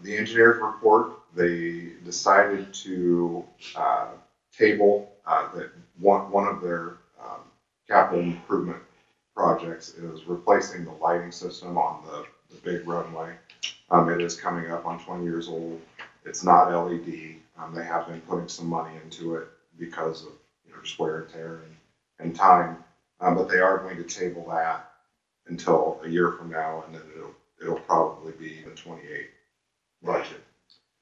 the engineer's report, they decided to table that one of their capital improvement projects is replacing the lighting system on the big runway. It is coming up on 20 years old. It's not LED. They have been putting some money into it because of just wear and tear and time, but they are going to table that until a year from now, and then it'll probably be the 28 budget